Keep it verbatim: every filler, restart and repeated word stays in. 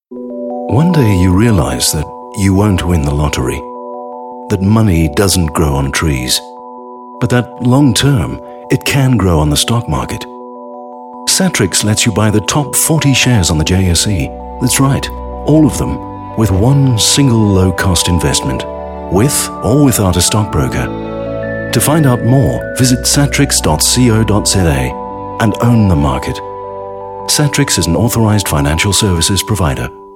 One day you realize that you won't win the lottery, that money doesn't grow on trees, but that long term it can grow on the stock market. Satrix lets you buy the top forty shares on the J S E. That's right, all of them, with one single low-cost investment, with or without a stockbroker. To find out more, visit satrix dot co dot za and own the market. Satrix is an authorized financial services provider.